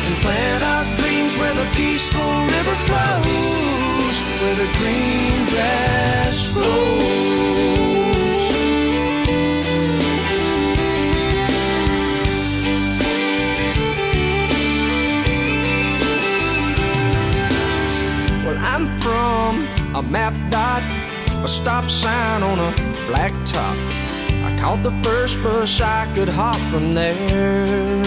and plant our dreams where the peaceful river flows, where the green grass grows. Well, I'm from a map dot, a stop sign on a black top. I caught the first bus I could hop from there.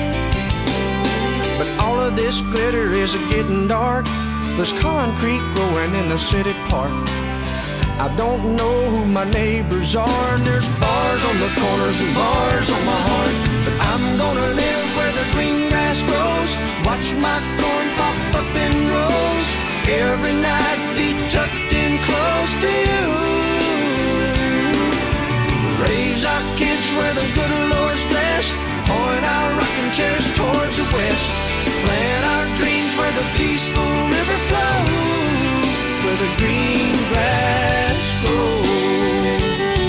But all of this glitter is getting dark. There's concrete growing in the city park. I don't know who my neighbors are, and there's bars on the corners and bars on my heart. But I'm gonna live where the green grass grows, watch my corn pop up in rows, every night be tucked in close to you. Raise our kids where the good Lord's blessed, point our rocking chairs towards the west, plant our dreams where the peaceful river flows, where the green grass grows.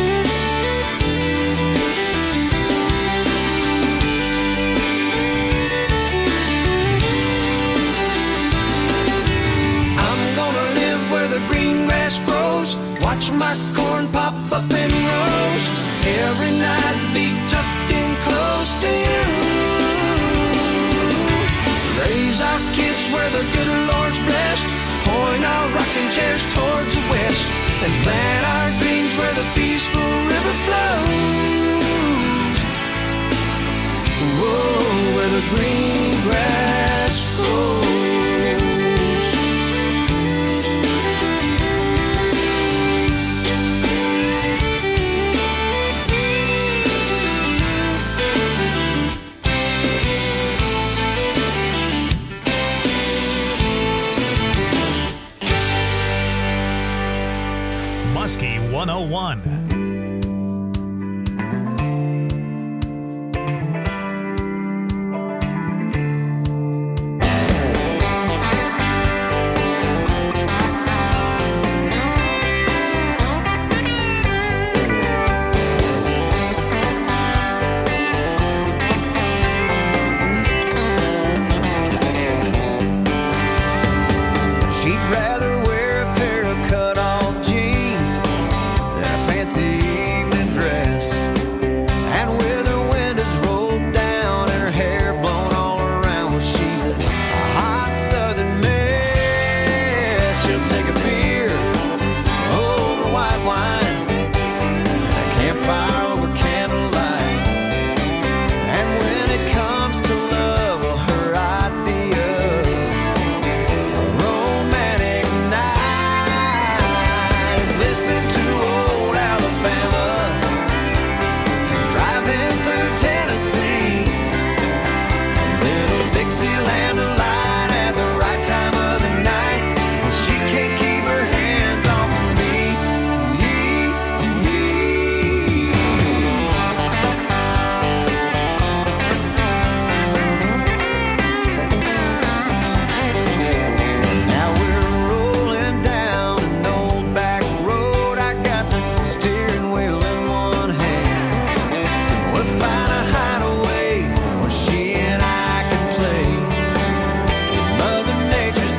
I'm gonna live where the green grass grows, watch my corn pop up in rows, every night be tucked in close to you. Raise our kids where the good Lord's blessed, point our rocking chairs towards the west, and plant our dreams where the peaceful river flows. Whoa, where the green grass grows. Muskie 101. She'd rather wear a pair of cut-off jeans than a fancy evening dress, and with her windows rolled down and her hair blown all around. Well, she's a hot southern mess. She'll take a beer over white wine and a campfire over candlelight. And when it comes to love, well, her idea of a romantic night is listening to old Alabama and driving through Tennessee. A little Dixieland delight at the right time of the night. Well, she can't keep her hands off of me. Now we're rolling down an old back road. I got the steering wheel in one hand. We'll find a hideaway where she and I can play in Mother Nature's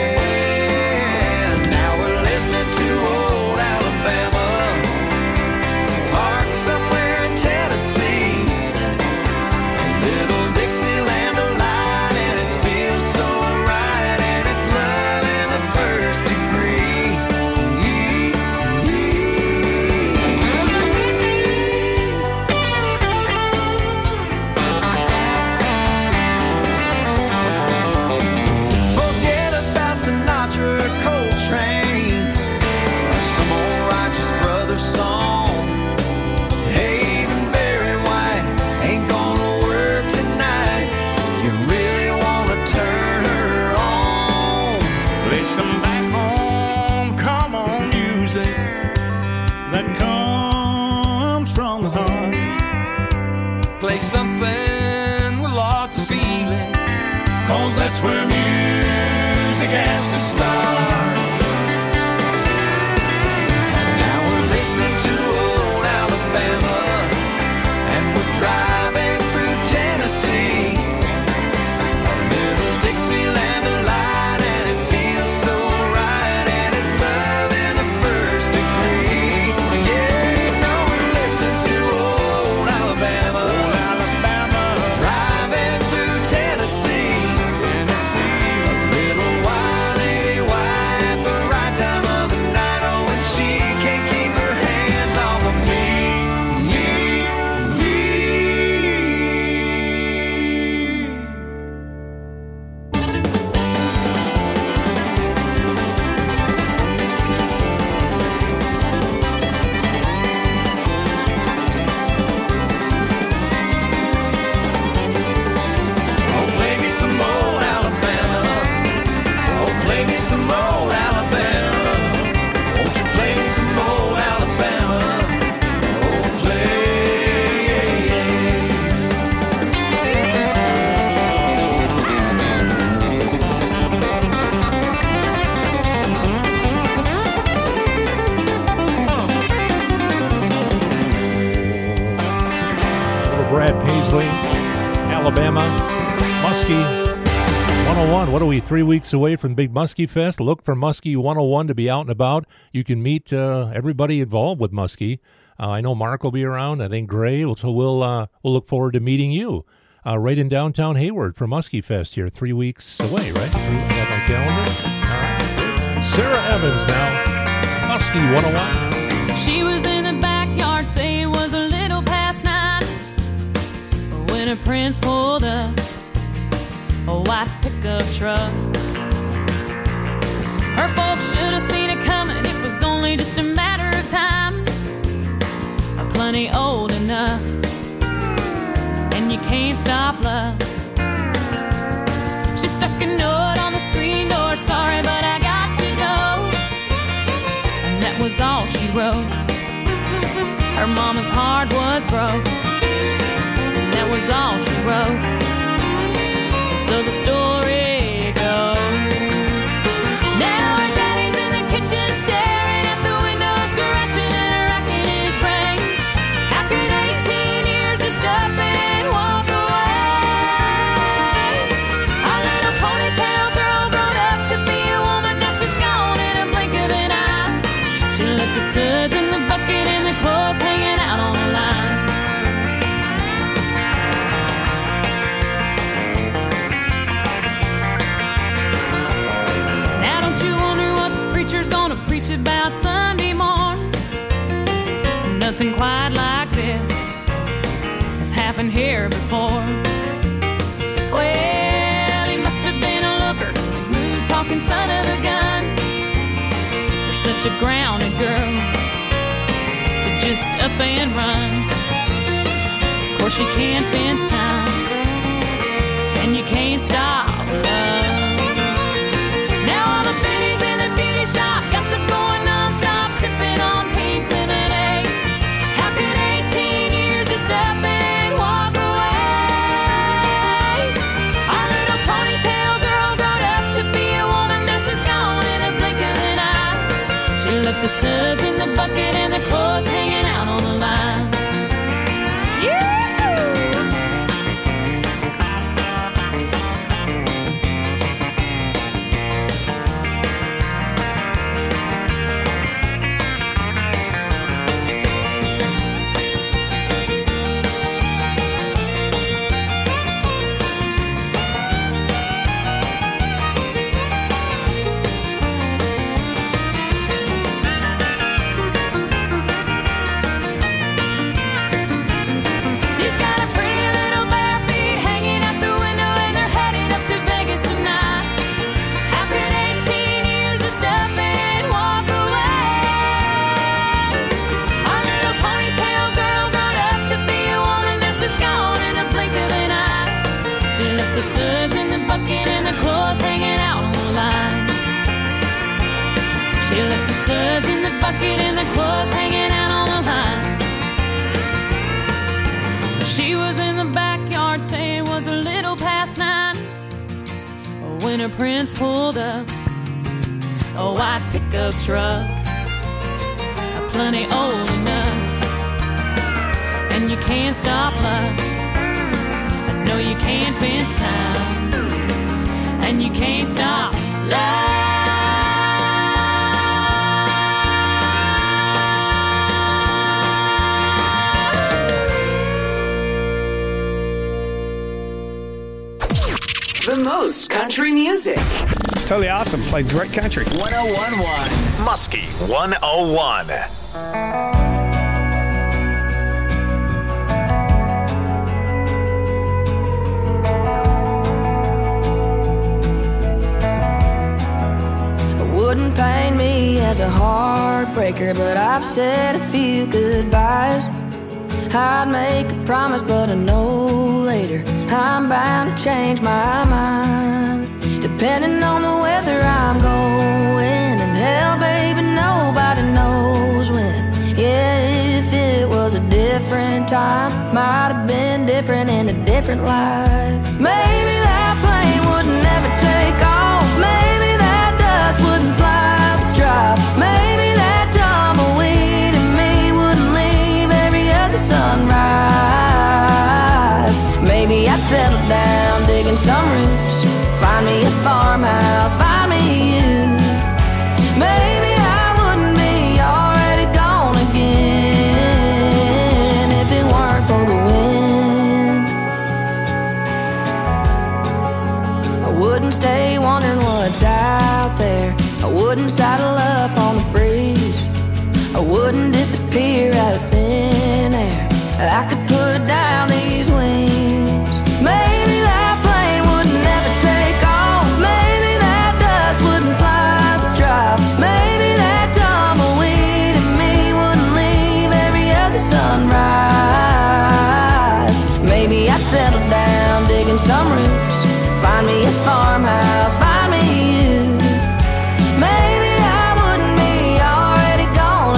bed. Now we're listening to old Alabama, parked somewhere in Tennessee. A little Dixieland delight, and it feels so right, and it's love in the first degree. Forget about Sinatra or Coltrane or some old righteous brother song. Hey, even Barry White ain't gonna work tonight. If you really wanna turn her on, Play some back home, come on music that comes from the heart. play something with lots of feeling. 'Cause that's where music has to start. Now we're listening to old Alabama, and we're driving through Tennessee. A Muskie 101. What are we, 3 weeks away from Big Muskie Fest? Look for Muskie 101 to be out and about. You can meet everybody involved with Muskie. I know Mark will be around. I think Gray. So we'll look forward to meeting you right in downtown Hayward for Muskie Fest here, 3 weeks away, right? I got my calendar. All right. Sarah Evans now. Muskie 101. She was in the backyard, say it was a little past 9 when her prince pulled up a white pickup truck. Her folks should have seen it coming, it was only just a matter of time. Plenty old enough, and you can't stop love. She stuck a note on the screen door, sorry but I got to go. And that was all she wrote. Her mama's heart was broke, and that was all she wrote. So the story goes, now her daddy's in the kitchen staring at the window, scratching and racking his brain. How could 18 years just up and walk away? Our little ponytail girl grown up to be a woman, now she's gone in a blink of an eye. She left the suds in the bucket and the clothes hanging out on the line. Gonna preach about Sunday morn. Nothing quite like this has happened here before. Well, he must have been a looker, smooth talking son of a gun. You're such a grounded girl to just up and run. Of course you can't fence time, and you can't stop love. Shop, gossip going non-stop, sipping on pink lemonade. How could 18 years just up and walk away? Our little ponytail girl grown up to be a woman, now she's gone in a blink of an eye. She left the suds in the bucket and the clothes hanging out on the line. In the bucket and the clothes hanging out on the line. She was in the backyard saying it was a little past 9 when her prince pulled up a white pickup truck, plenty old enough, and you can't stop love. I know you can't fence time, and you can't stop love. The most country music. It's totally awesome. Played great country. 101.1 Muskie 101. Wouldn't pain me as a heartbreaker, but I've said a few goodbyes. I'd make a promise, but I know later I'm bound to change my mind. Depending on the weather I'm going, and hell, baby, nobody knows when. Yeah, if it was a different time, might have been different in a different life. Maybe that plane would never take off. Maybe that dust wouldn't fly the drive. Maybe that tumbleweed in me wouldn't leave every other sunrise. Maybe I'd settle down, dig digging some roots. Find me a farmhouse, find me you. Maybe I wouldn't be already gone again if it weren't for the wind. I wouldn't stay wondering what's out there. I wouldn't saddle up on the breeze. I wouldn't disappear out of thin air. I could put down these wings. Maybe that plane wouldn't ever take off. Maybe that dust wouldn't fly the drop. Maybe that tumbleweed in me wouldn't leave every other sunrise. Maybe I'd settle down digging some roots. Find me a farmhouse, find me you. Maybe I wouldn't be already gone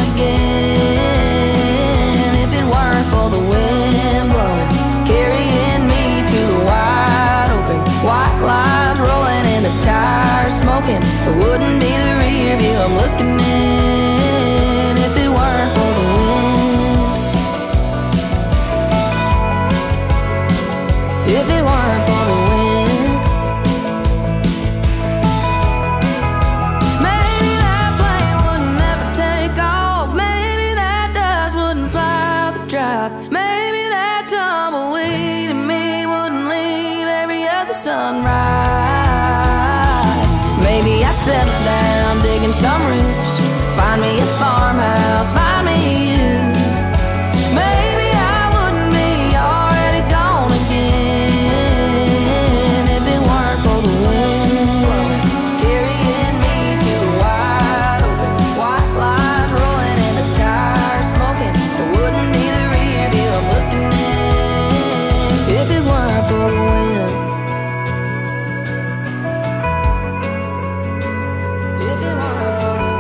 again if it weren't for the wind blowing, carrying me to the wide open. White lines rolling in the tires smoking. It wouldn't be the rear view I'm looking in if it weren't for the wind. If it weren't for the wind. Maybe that tumbleweed in me wouldn't leave every other sunrise. Maybe I'd settle down digging some roots. Find me a farmhouse, find me you. Maybe I wouldn't be already gone again if it weren't for the wind carrying me to the wide open. White lines rolling in the tires smoking. It wouldn't be the I'm looking in if it weren't for the wind. If it weren't for the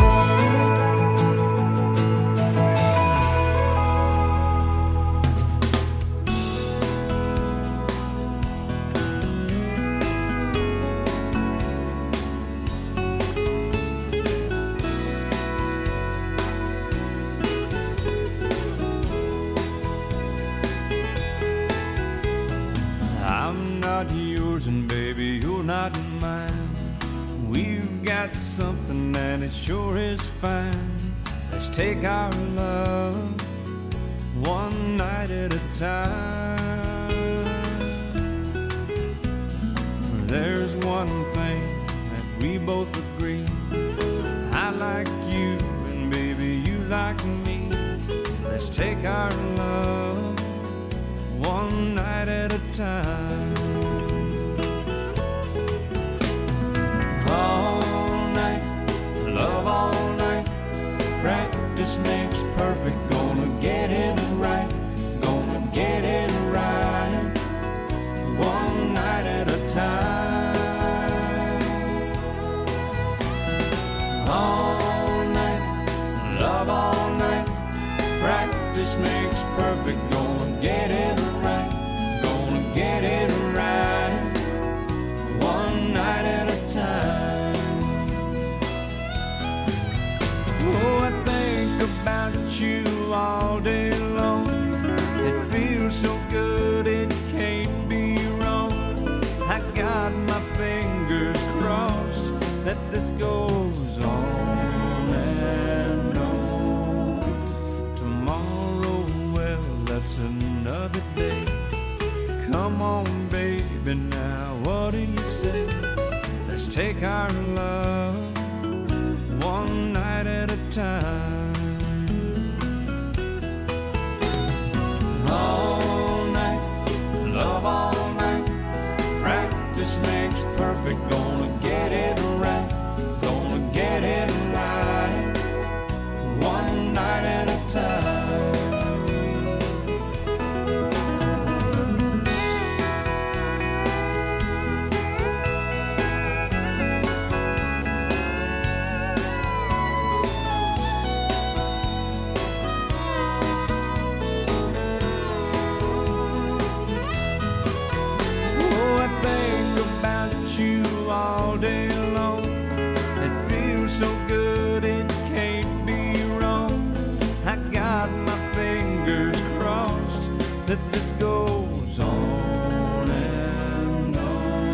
yours and baby, you're not mine. We've got something and it sure is fine. Let's take our love one night at a time. There's one thing that we both agree. I like you and baby, you like me. Let's take our love one night at a time. All night, love all night. Practice makes perfect. Gonna get it right. Gonna get it right. One night at a time. All night, love all night. Practice makes perfect. Gonna get it right. Gonna get it right. One night at a time. Oh, I think about you all day long. It feels so good, it can't be wrong. I got my fingers crossed that this goes on and on. Tomorrow, well, that's another day. Come on, baby, now what do you say? Let's take our love one night at a time. All night, love all night. Practice makes perfect. Gonna get it right. Gonna get it right. One night at a time. All day long, it feels so good, it can't be wrong. I got my fingers crossed that this goes on and on.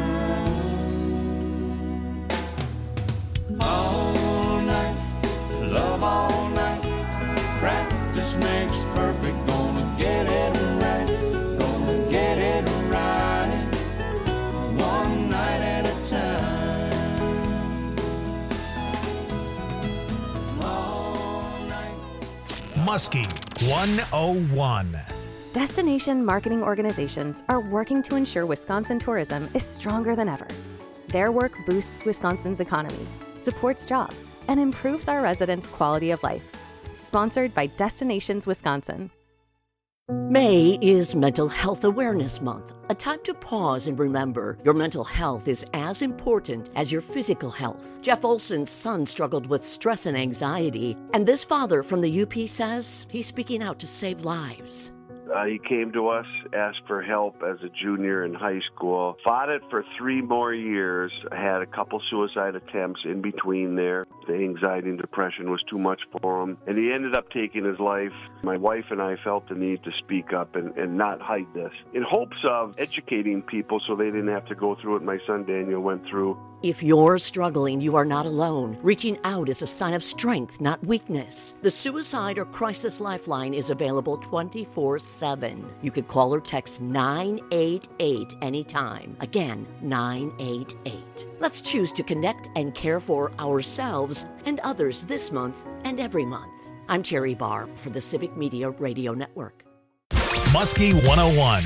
Muskie 101. Destination marketing organizations are working to ensure Wisconsin tourism is stronger than ever. Their work boosts Wisconsin's economy, supports jobs, and improves our residents' quality of life. Sponsored by Destinations Wisconsin. May is Mental Health Awareness Month, a time to pause and remember your mental health is as important as your physical health. Jeff Olson's son struggled with stress and anxiety, and this father from the UP says he's speaking out to save lives. He came to us, asked for help as a junior in high school, fought it for 3 more years, had a couple suicide attempts in between there. The anxiety and depression was too much for him, and he ended up taking his life. My wife and I felt the need to speak up and not hide this, in hopes of educating people so they didn't have to go through what my son Daniel went through. If you're struggling, you are not alone. Reaching out is a sign of strength, not weakness. The Suicide or Crisis Lifeline is available 24/7. You could call or text 988 anytime. Again, 988. Let's choose to connect and care for ourselves and others this month and every month. I'm Terry Barr for the Civic Media Radio Network. Muskie 101.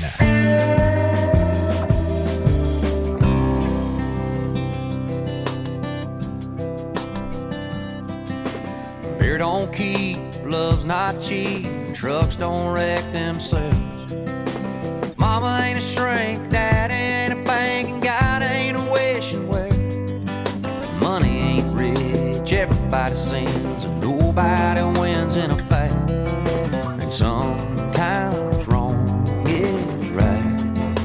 Beer don't keep, love's not cheap, trucks don't wreck themselves. Mama ain't a shrink, daddy ain't a bank, and God ain't a wishing well. Money ain't rich, everybody sins, and nobody wins in a fight. And sometimes wrong is right.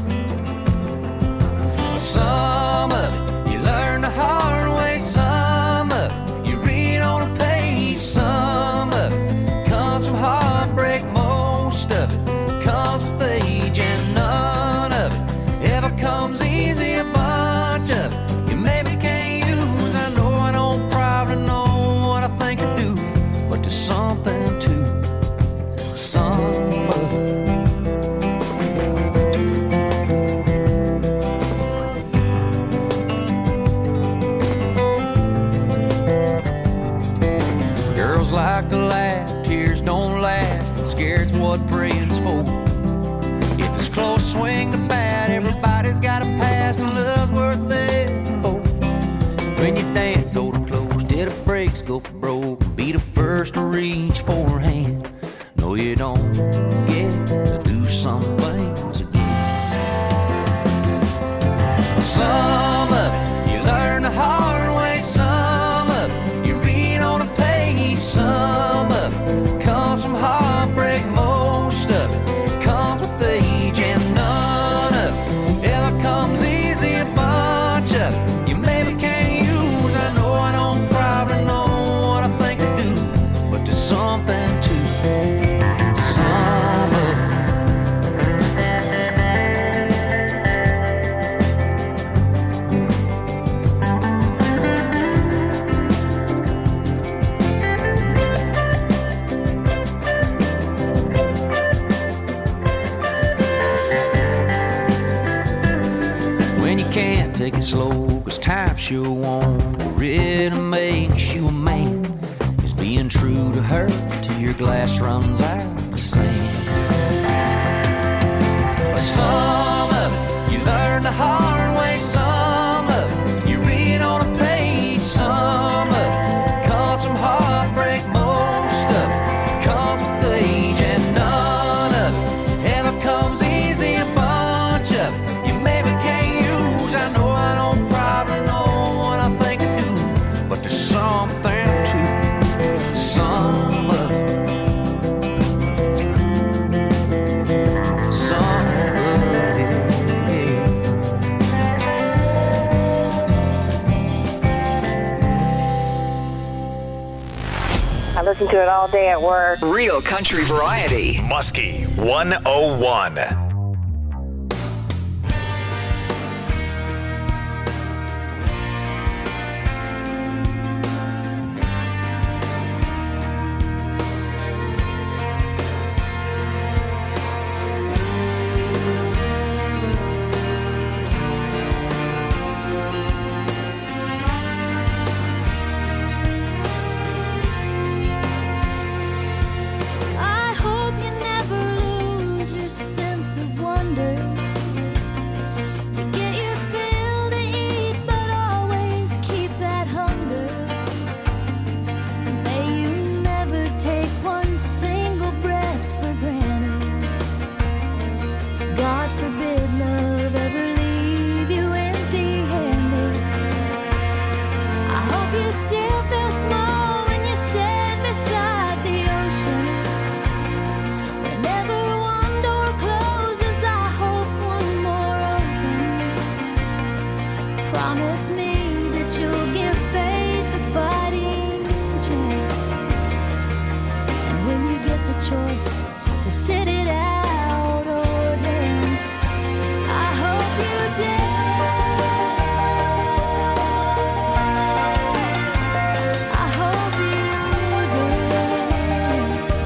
Some of it you learn the hard way, some of it you read on a page, some of it comes from heartbreak, most of it comes with age, and none of it ever comes easy. A bunch of it you maybe can't use. I know I don't probably know what I think I do, but there's something to some of it. Girls like to laugh, tears don't last, and scared's what praying's for. If it's close, swing the bat, everybody's got a pass, and love's worth living for. When you dance, hold it close till the brakes go for broke, be the first to reach for a hand. No, you don't get to do some things again. Some of it you learn the hard way, some of it you read on a page, some of it comes from heartbreak, most of it comes with age, and none of it ever comes easy. A bunch of it you maybe can't use. I know I don't probably know what I think I do, but there's something to some of it. When you can't take it slow, 'cause time sure won't really makes you a man. Is being true to her till your glass runs out of sand. Some of it you learn the hard way, some of it you read on a page, some of it comes from heartbreak, most of it comes with age, and none of it ever comes easy. A bunch of it you maybe can't use. I know I don't probably know what I think I do, but there's something to some of it. Some of it, yeah. I listen to it all day at work. Real country variety. Muskie 101. Promise me that you'll give faith a fighting chance. And when you get the choice to sit it out or dance, I hope you dance. I hope you dance.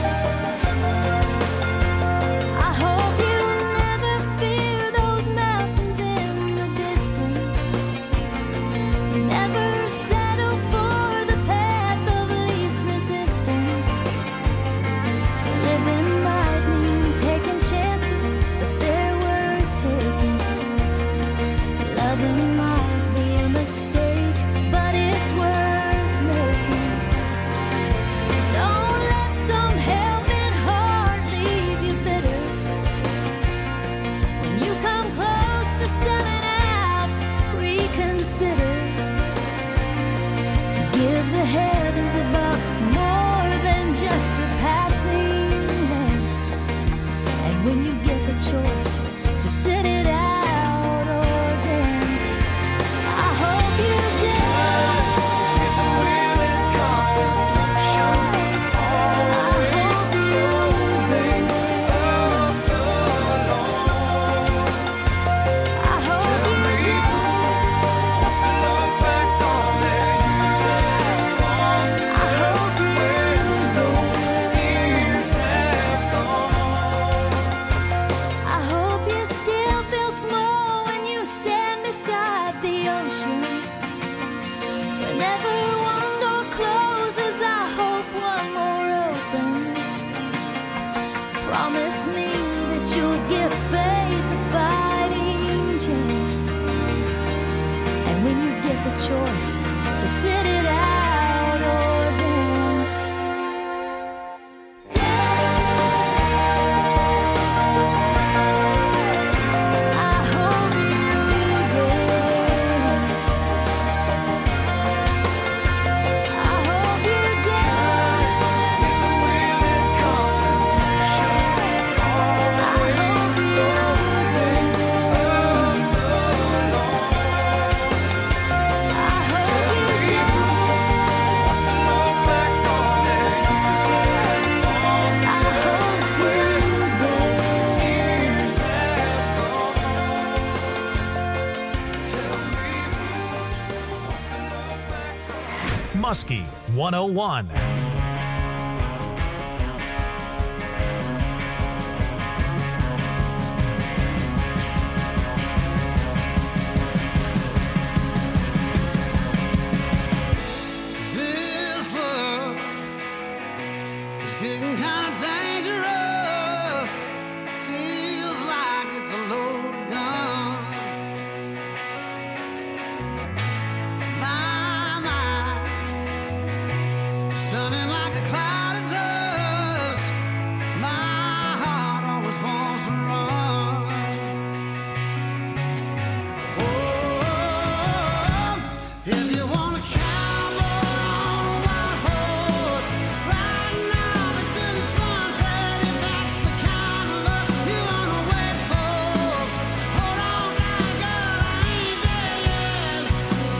I hope you never fear those mountains in the distance. Never settle for the path of least resistance. Living might mean taking chances, but they're worth taking. Loving might be a mistake, but it's worth making. Don't let some helping heart leave you bitter. When you come close to selling out, reconsider. Give the heavens above more than just a passing glance. And when you get the choice to sit it out or dance, I hope you dance. It's a willing constant motion. I hope you dance. So long. I hope you dance. To look back on their years have gone. I hope you Years have gone. I hope you still feel small when you stand beside the ocean. Whenever one door closes, I hope one more opens. Promise me that you'll give faith a fighting chance. And when you get the choice to sit it out or dance, I hope you dance. I hope you dance. It's a willing constant motion. I hope you dance. I hope you dance. To look back on their years have gone. I hope you Years dance. have gone. Muskie 101. This love is getting kind of dangerous. Feels like it's a loaded gun. My mind is turning like a cloud of dust. My heart always wants to run. Oh, if you wanna cowboy on a white horse, right now into the sunset, if that's the kind of love you wanna wait for, hold on tight, girl, I ain't there yet.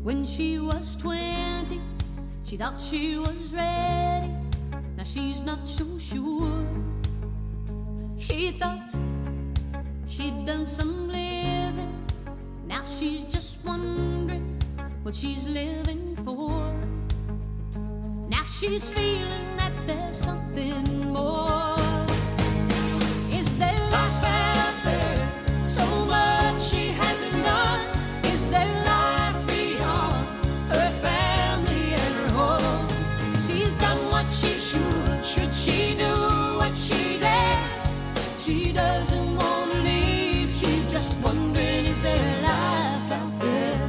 When she was 20, she thought she was ready. Now she's not so sure. She thought she'd done some living. Now she's just wondering what she's living for. Now she's feeling that there's something more. Is there life out there? So much she hasn't done. Is there life beyond her family and her home? She's done what she should. Should she do what she does? She doesn't want to leave. She's just wondering, is there life out there?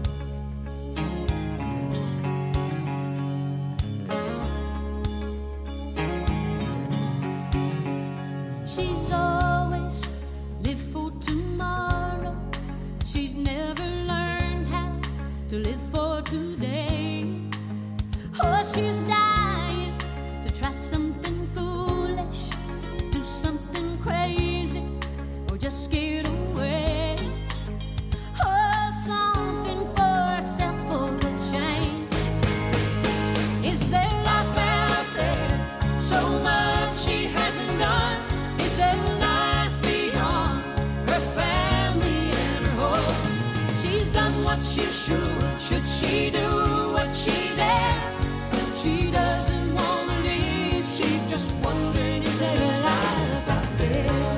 She's always lived for tomorrow. She's never learned how to live for today. Oh, she's dying to try something foolish, do something crazy, or just get away. Oh, something for herself for a change. Is there life out there? So much she hasn't done. Is there life beyond her family and her home? She's done what she should. Should she do what she does? She doesn't want to leave. She's just wondering, is there life out there?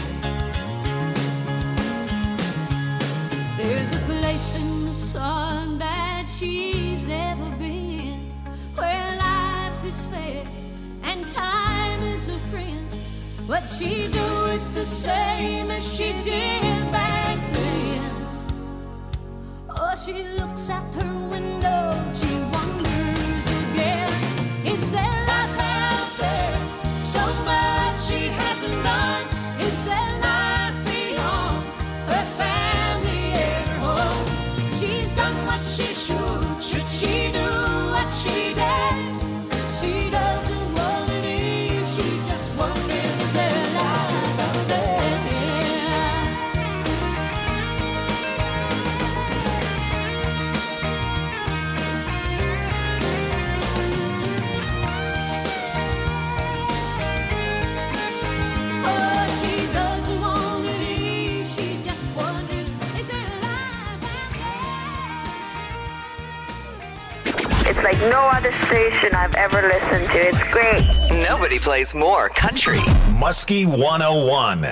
There's a place in the sun that she's never been, where life is fair and time is a friend. But she do it the same as she did back then. Oh, she looks out her window, she wonders again. Is there life out there? So much she hasn't done. Is there life beyond her family and her home? She's done what she should. Should she do what she does? She doesn't want to leave. She's just wondering, is there life out there? Oh, she doesn't want to leave. She's just wondering, is there life out there? It's like no other station I've ever listened to. It's great. Nobody plays more country. Muskie 101.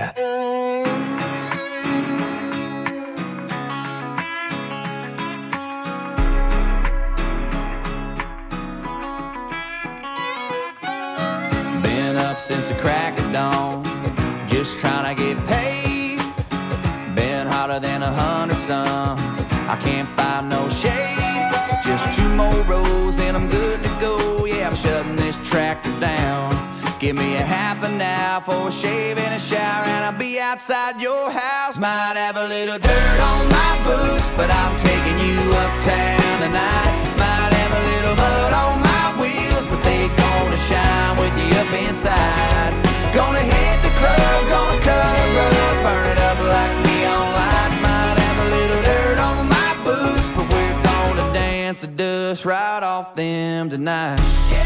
Been up since the crack of dawn, just trying to get paid. Been hotter than 100 suns, I can't find no shade. Just 2 more rows and I'm good to go. Yeah, I'm shutting this tractor down. Give me a half an hour for a shave and a shower, and I'll be outside your house. Might have a little dirt on my boots, but I'm taking you uptown tonight. Might have a little mud on my wheels, but they gonna shine with you up inside. Gonna hit the club, gonna cut a rug, burn it up like neon lights. Might have a little dirt on my boots, but we're gonna dance the dust right off them tonight.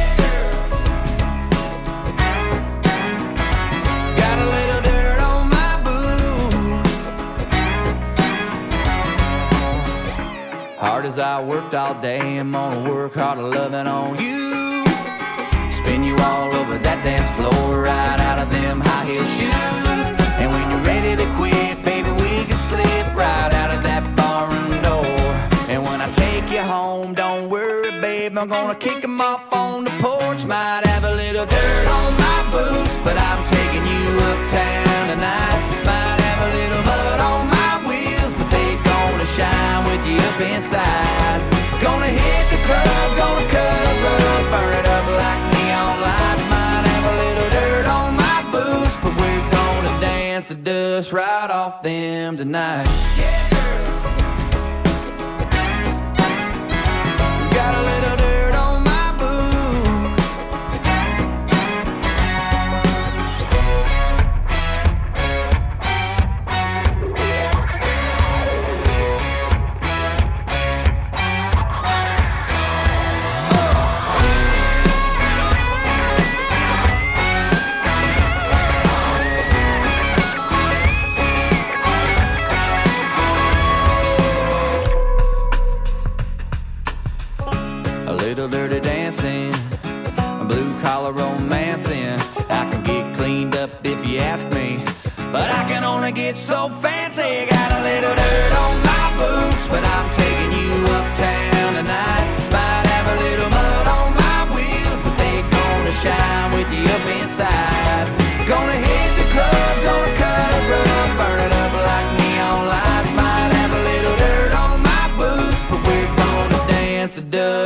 Got a little dirt on my boots. Hard as I worked all day, I'm gonna work harder loving on you. Spin you all over that dance floor, right out of them high heel shoes. And when you're ready to quit, baby, we can slip right out of that barroom door. And when I take you home, don't worry, babe, I'm gonna kick them off on the porch. Might have a little dirt on my boots, but I'm taking you uptown tonight. Might have a little mud on my wheels, but they gonna shine with you up inside. Gonna hit the club, gonna cut a rug, burn it up like neon lights. Might have a little dirt on my boots, but we're gonna dance the dust right off them tonight. Got a little dirt on my boots.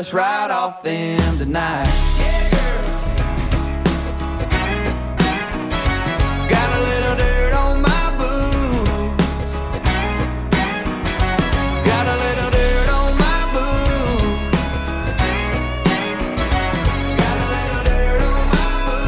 let's ride off them tonight. Yeah, girl. Got a little dirt on my boots. Got a little dirt on my boots. Got a little dirt on my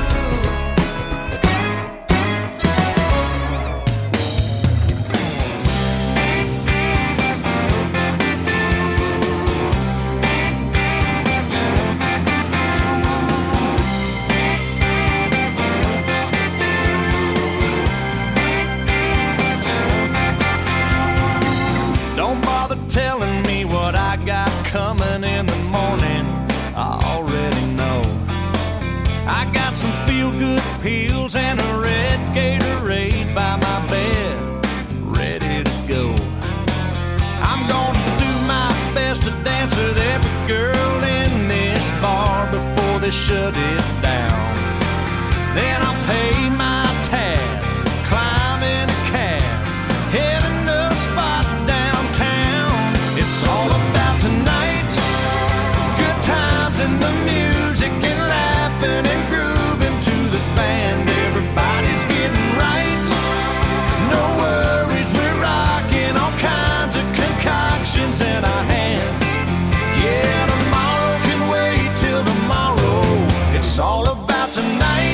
Don't bother telling me what I got coming in the morning. I already know. I got some feel-good pills and a red Gatorade by my bed, ready to go. I'm gonna do my best to dance with every girl in this bar before they shut it down. Then I'll pay my tab, climb in a cab, heading to a spot downtown. It's all about tonight, good times and the music and laughing and grooving to the band. Everybody's getting right, no worries, we're rocking all kinds of concoctions in our hands. Yeah, tomorrow can wait till tomorrow. It's all about tonight.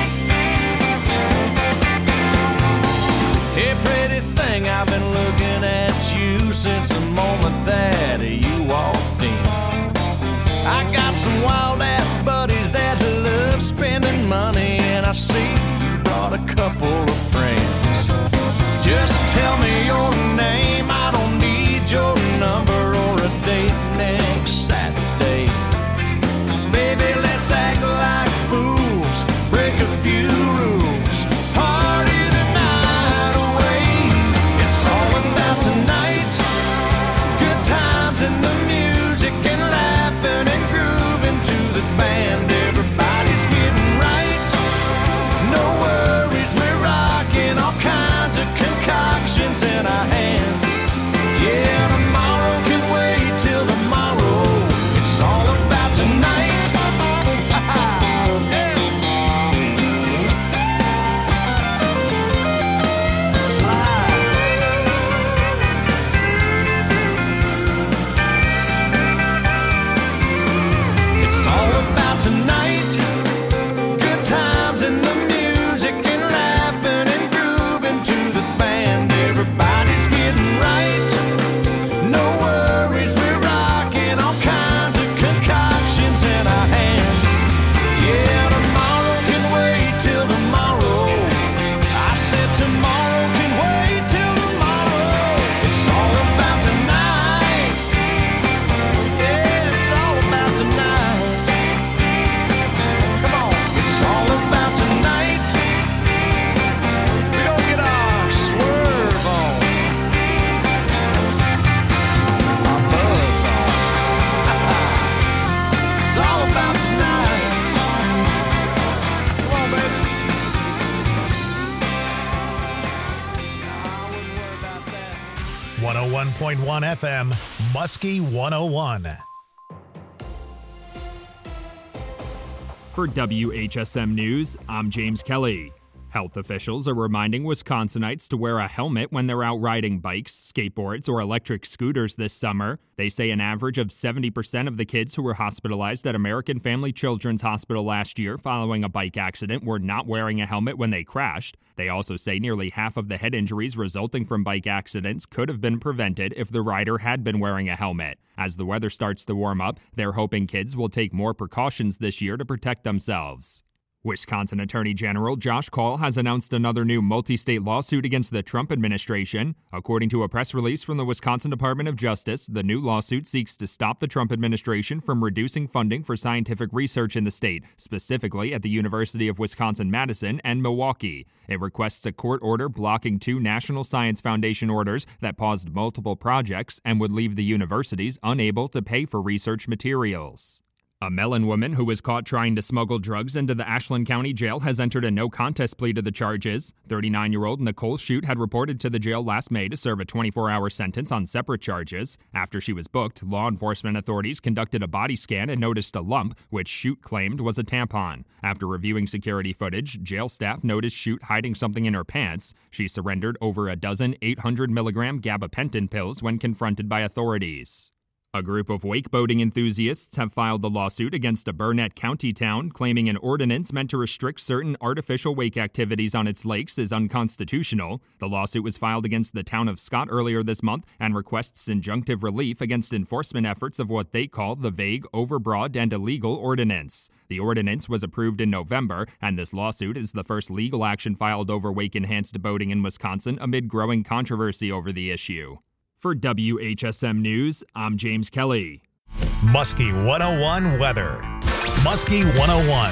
Hey, pretty thing, I've been looking at you since the moment that you walked in. I got some wild-ass buddies that love spending money, and I see you brought a couple of friends. Just tell me your name, I don't need your number or a date next Saturday. Baby, let's act like fools, break a few rules, party the night away. It's all about tonight, good times and the music and laughing and grooving to the band. Everybody's getting right, no worries, we're rocking all kinds of concoctions in our hands. Yeah, tomorrow can wait till tomorrow. It's all about tonight. It's all about tonight, good times and the music and laughing and grooving to the band. Everybody's getting right, no worries, we're rocking all kinds of concoctions in our hands. Yeah, tomorrow can wait till tomorrow. I said tomorrow can wait till tomorrow. It's all about tonight. Yeah, it's all about tonight. Come on, it's all about tonight. We gonna get our swerve on, our buzz on. It's all about tonight. Come on, baby. I wouldn't worry about that. 101.1 FM, Muskie 101. For WHSM News, I'm James Kelly. Health officials are reminding Wisconsinites to wear a helmet when they're out riding bikes, skateboards, or electric scooters this summer. They say an average of 70% of the kids who were hospitalized at American Family Children's Hospital last year following a bike accident were not wearing a helmet when they crashed. They also say nearly half of the head injuries resulting from bike accidents could have been prevented if the rider had been wearing a helmet. As the weather starts to warm up, they're hoping kids will take more precautions this year to protect themselves. Wisconsin Attorney General Josh Kaul has announced another new multi-state lawsuit against the Trump administration. According to a press release from the Wisconsin Department of Justice, the new lawsuit seeks to stop the Trump administration from reducing funding for scientific research in the state, specifically at the University of Wisconsin-Madison and Milwaukee. It requests a court order blocking 2 National Science Foundation orders that paused multiple projects and would leave the universities unable to pay for research materials. A Mellon woman who was caught trying to smuggle drugs into the Ashland County Jail has entered a no-contest plea to the charges. 39-year-old Nicole Shute had reported to the jail last May to serve a 24-hour sentence on separate charges. After she was booked, law enforcement authorities conducted a body scan and noticed a lump, which Shute claimed was a tampon. After reviewing security footage, jail staff noticed Shute hiding something in her pants. She surrendered over a dozen 800-milligram gabapentin pills when confronted by authorities. A group of wakeboarding enthusiasts have filed the lawsuit against a Burnett County town, claiming an ordinance meant to restrict certain artificial wake activities on its lakes is unconstitutional. The lawsuit was filed against the town of Scott earlier this month and requests injunctive relief against enforcement efforts of what they call the vague, overbroad, and illegal ordinance. The ordinance was approved in November, and this lawsuit is the first legal action filed over wake-enhanced boating in Wisconsin amid growing controversy over the issue. For WHSM News, I'm James Kelly. Muskie 101 weather. Muskie 101.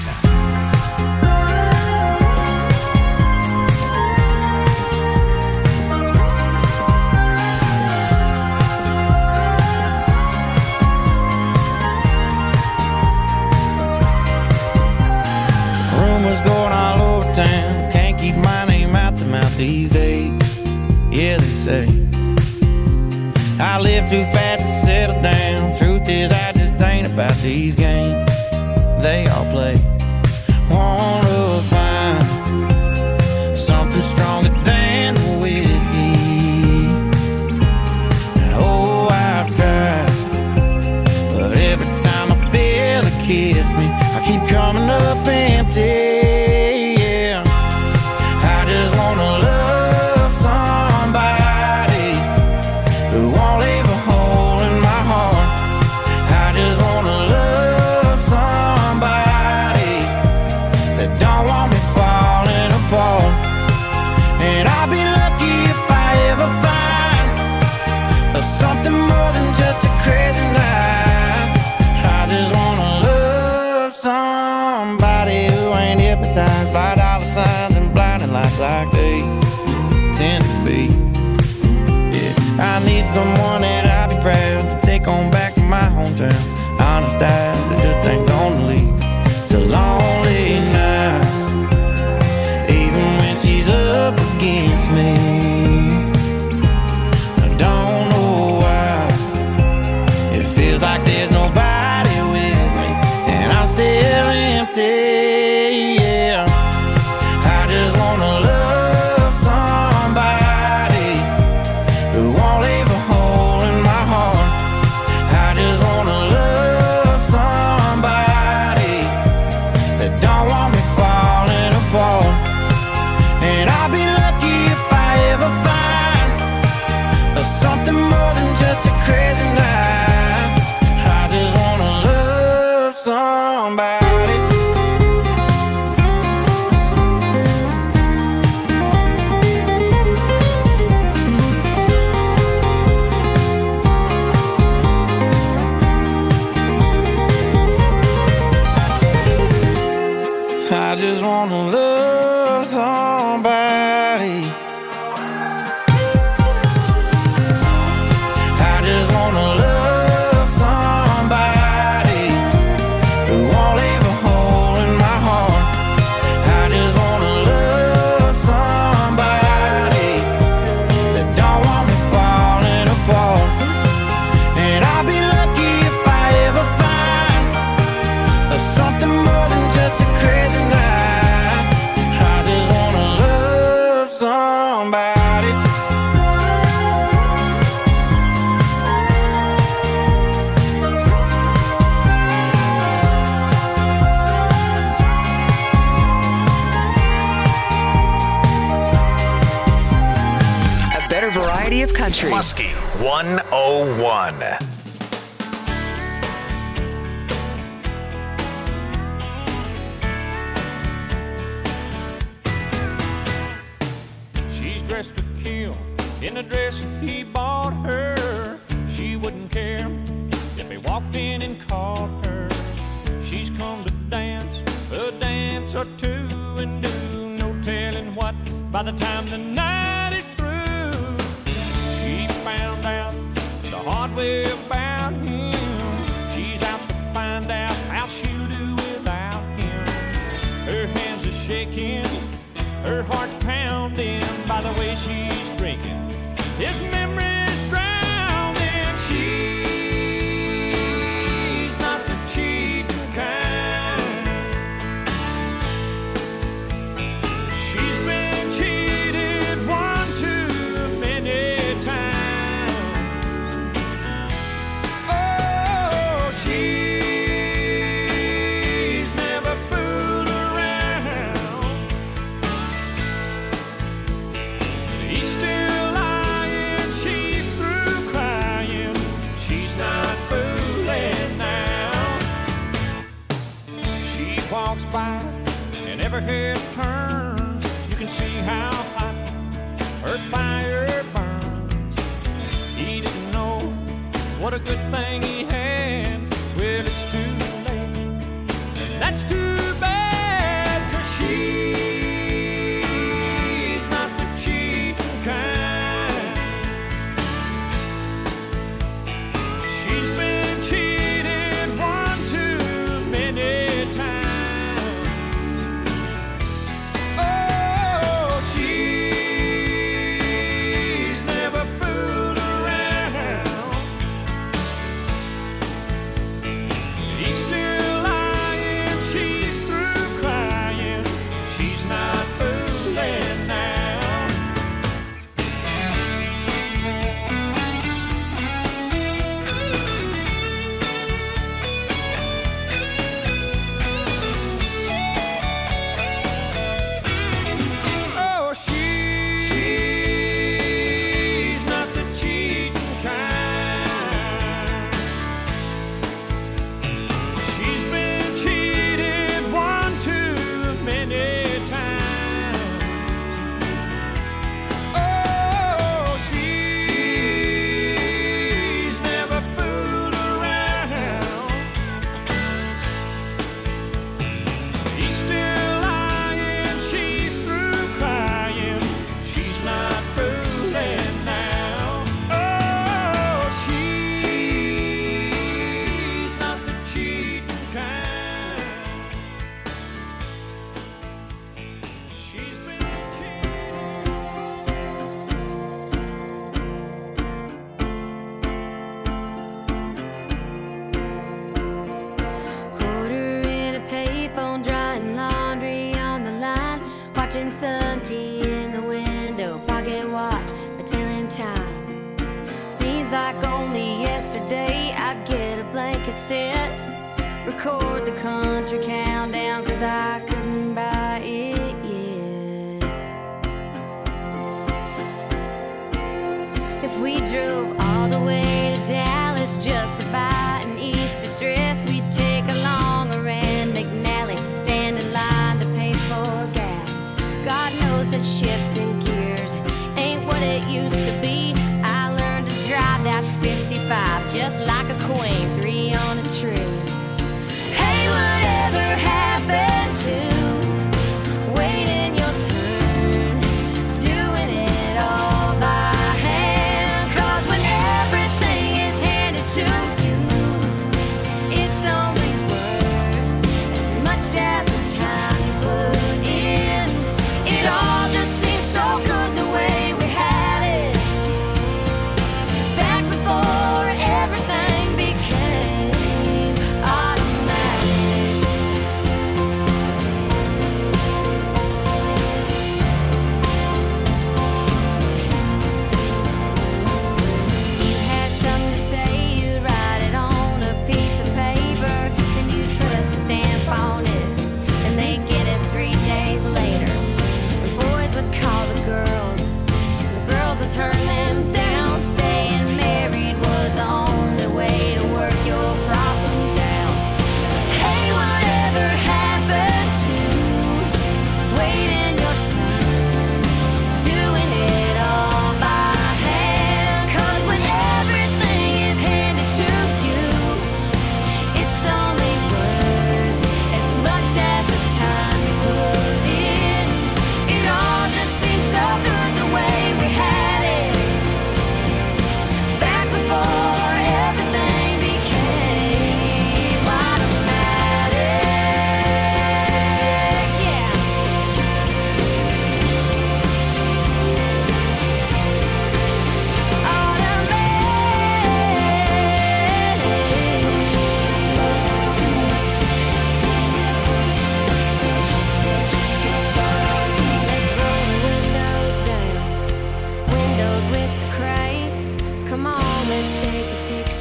Rumors going all over town. Can't keep my name out the mouth these days. Yeah, they say I live too fast to settle down. Truth is, I just ain't about these games they all play. Wanna find something stronger than the whiskey. Oh, I've tried, but every time I feel a kiss me, I keep coming up empty. Yeah, I just wanna love somebody who won't leave a hole in my heart. I just wanna love somebody that don't want me falling apart. And I'll be lucky if I ever find something more than just a crazy night. I just wanna love somebody who ain't hypnotized by dollar signs and blinding lights like they tend to be. I need someone that I'll be proud to take on back to my hometown. Honest eyes that just ain't gonna lead to lonely nights, even when she's up against me. I don't know why it feels like there's nobody with me, and I'm still empty. Yeah, I just wanna love somebody who won't leave a hole in my heart. I just wanna love somebody that don't want me falling apart. And I'll be lucky if I ever find something more than just a crazy night. I just wanna love somebody. I just wanna love somebody. I just wanna love somebody who won't leave a hole in my heart. I just wanna love somebody that don't want me falling apart. And I'll be lucky if I ever find something more than just a crazy night. I just wanna love somebody. A better variety of country. Muskie 101. She's dressed to kill in a dress he bought her. She wouldn't care if he walked in and called her. She's come to dance a dance or two and do no telling what by the time the night is through. She found out the hard way about him. She's out to find out how heart's pounding by the way she's drinking. His memory's drowning. She's not the cheating kind. She's been cheated one too many times. Oh, she's never fooled around. He's still lying, she's through crying. She's not fooling now. She walks by and every head turns. You can see how hot her fire burns. He didn't know what a good thing he had. Well, it's too late. And that's too bad, 'cause she's not the cheating kind. She's been cheated one too many times. Oh, she's never fooled around. He's still lying, she's through crying. She's not fooling now. Oh, she's not the cheating kind. She's been cheated one too many times. Oh, she's never fooled around. He's still lying, she's through crying. She's not fooling now. Oh, she's not the cheating kind. She's been Quarter in a payphone, drying laundry on the line, watching Sun tea in the window, pocket watch, but telling time. Seems like only yesterday I'd get a blank cassette, record the country countdown, 'cause I couldn't buy it yet. If we drove all the way to Dallas just to buy an Easter dress, we'd take along a Rand McNally, stand in line to pay for gas. God knows that shifting gears ain't what it used to be. I learned to drive that 55 just like a queen, 3 on a tree. Hey, whatever happened to waiting your turn, doing it all by hand? 'Cause when everything is handed to you, it's only worth as much as the time you put in. It all just seems so good the way we had it back before everything became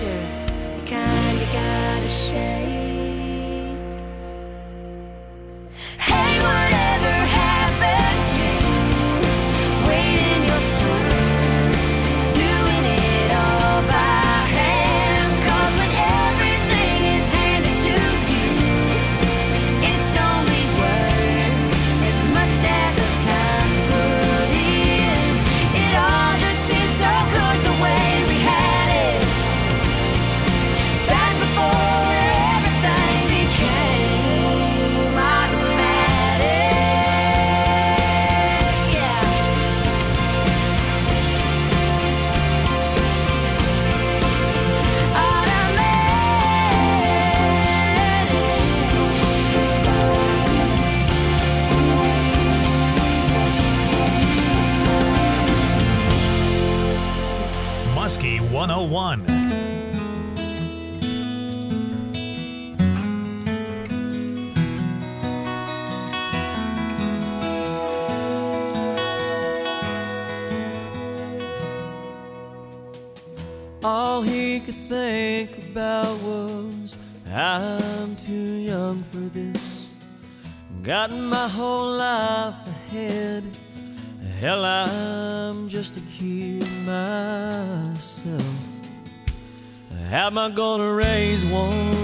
future, the kind you gotta shake. Hey, whatever happened to waiting your turn, doing it all by hand? 'Cause when everything is handed to you, it's only worth as much as the time put in. It all just seems so good the way we had it back before everything became automatic. Yeah. Muskie 101. All he could think about was, I'm too young for this. Got my whole life ahead. Hell, I'm just a kid myself. How am I gonna raise one?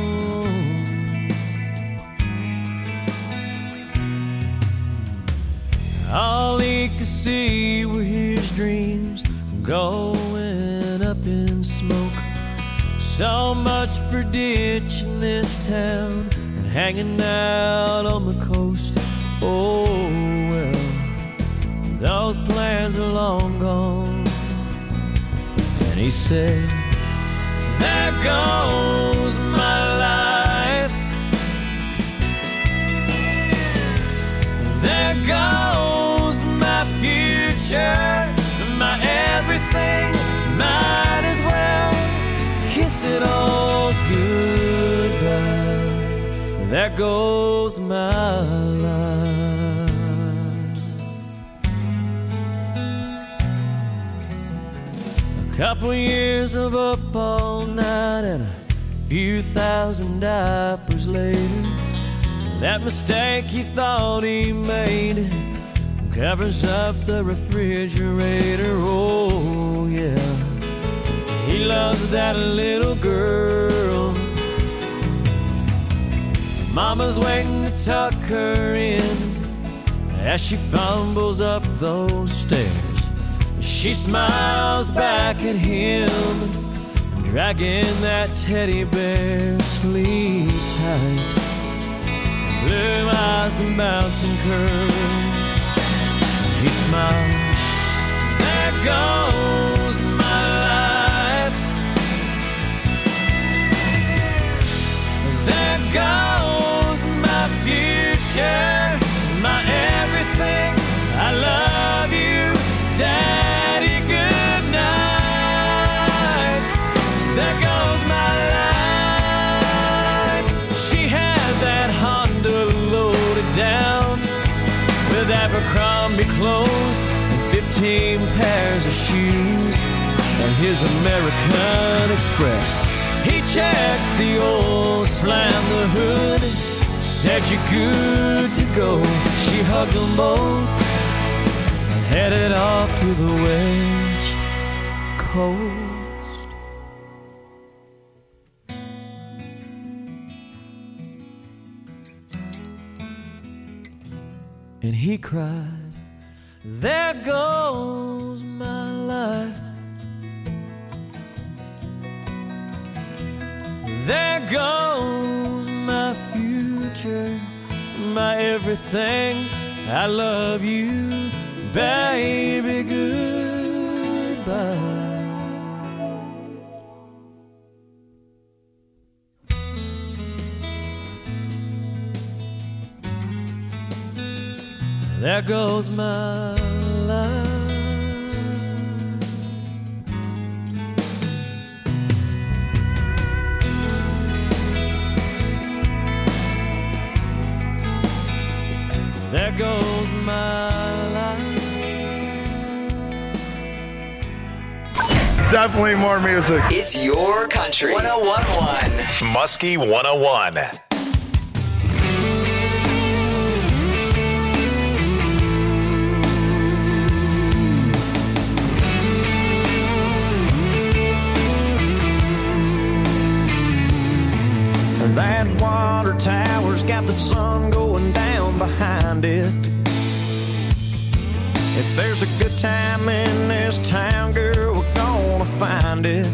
All he could see were his dreams going up in smoke. So much for ditching this town and hanging out on the coast. Oh well, those plans are long gone. And he said, there goes my life. There goes my future, my everything. Might as well kiss it all goodbye. There goes my life. A couple years of up all night and a few thousand diapers later, that mistake he thought he made covers up the refrigerator. Oh yeah, he loves that little girl. Mama's waiting to tuck her in as she fumbles up those stairs. She smiles back at him, dragging that teddy bear. Sleep tight, blue eyes and mountain curls. He smiles, there goes my life. There goes my future, my everything. I love you, Daddy, good night. There goes my life. She had that Honda loaded down with Abercrombie clothes and 15 pairs of shoes and his American Express. He checked the oil, slammed the hood, said you're good to go. She hugged them both and headed off to the West Coast. And he cried, there goes my life. There goes my future, my everything. I love you, baby, goodbye. There goes my life. There goes my life. Definitely more music. It's your country. 101.1. Muskie 101. That water tower's got the sun going down behind it. If there's a good time in this town, girl, we're gonna find it.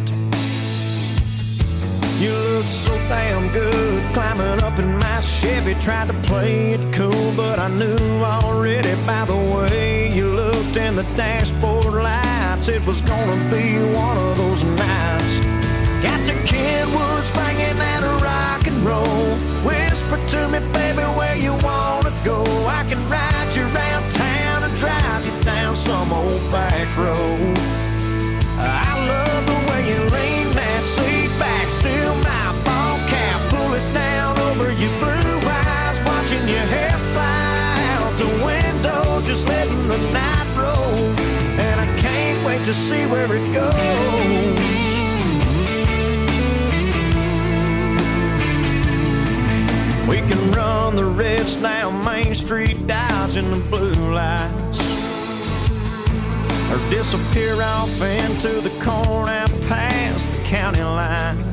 You look so damn good climbing up in my Chevy. Tried to play it cool, but I knew already by the way you looked in the dashboard lights it was gonna be one of those nights. Got the Kenwoods banging that rock and roll. Whisper to me, baby, where you wanna go. I can ride you around town and drive you down some old back road. I love the way you lean that seat back, steal my ball cap, pull it down over your blue eyes, watching your hair fly out the window, just letting the night roll. And I can't wait to see where it goes. We can run the reds down Main Street, dodging the blue lights, or disappear off into the corn out past the county line.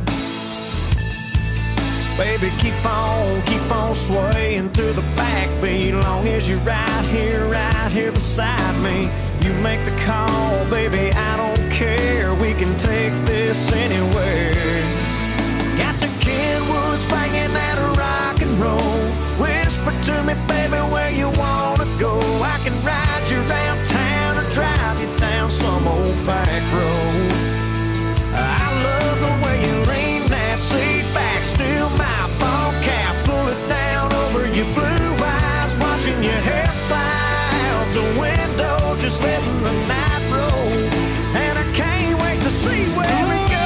Baby, keep on swaying to the backbeat, long as you're right here beside me. You make the call, baby, I don't care. We can take this anywhere. Got the Kenwoods banging that rock and roll. Whisper to me, baby, where you wanna go. I can ride you around town or drive you down some old back road. I love the way you lean that seat back, steal my ball cap, pull it down over your blue eyes, watching your hair fly out the window, just letting the night roll. And I can't wait to see where it goes.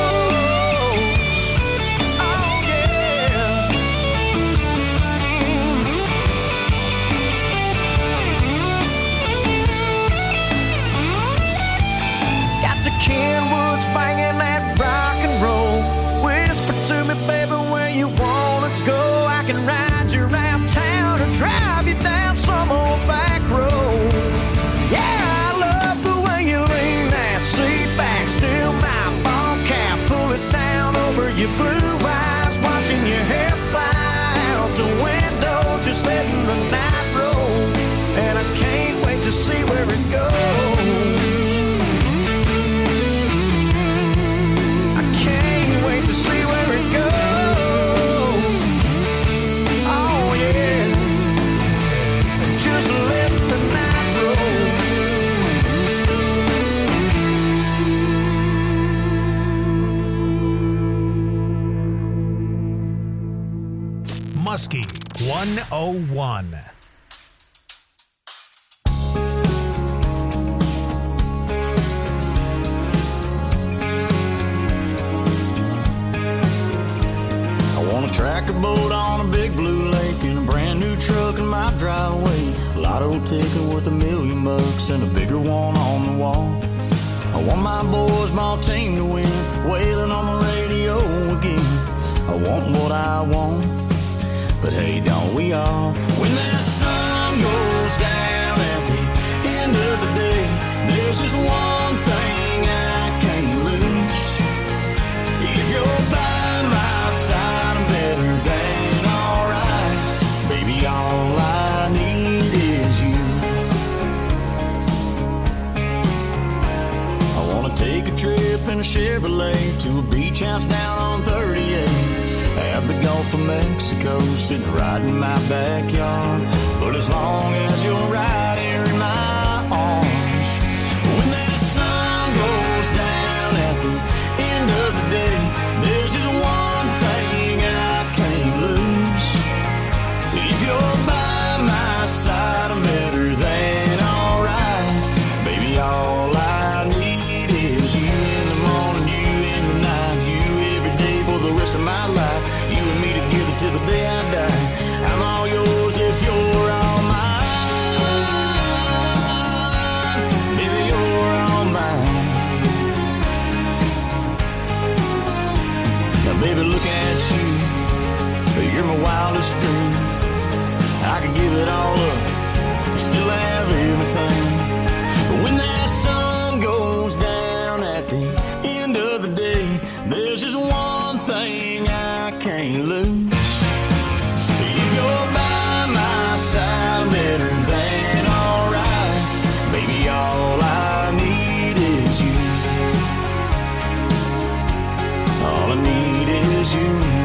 Kenwoods banging that rock and roll. Whisper to me, baby, where you wanna go. I can ride you around town or drive you down some old back road. Yeah, I love the way you lean that seat back, steal my ball cap, pull it down over your blue eyes, watching your hair fly out the window, just letting the night roll. And I can't wait to see where it goes. Muskie 101. I want a tractor boat on a big blue lake and a brand new truck in my driveway. A lotto ticket worth $1 million and a bigger one on the wall. I want my boys, my team to win, wailing on the radio again. I want what I want, but hey, don't we all? When that sun goes down at the end of the day, there's just one thing I can't lose. If you're by my side, I'm better than alright. Baby, all I need is you. I wanna take a trip in a Chevrolet to a beach house down on 38. Have the Gulf of Mexico sitting right in my backyard. But as long as you're right here in my arms, when that sun goes down at the end of the day, there's just one thing I can't lose. If you're by my side, I'm better than alright. Baby, all I need is you in the morning, you in the night, you every day for the rest of my life. You and me together till the day I die. I'm all yours if you're all mine. Baby, look at you. You're my wildest dream. I could give it all up and still have everything. But when that sun goes down at the end of the day, there's just one thing I can't lose. If you're by my side, I'm better than alright. Baby, all I need is you. All I need is you.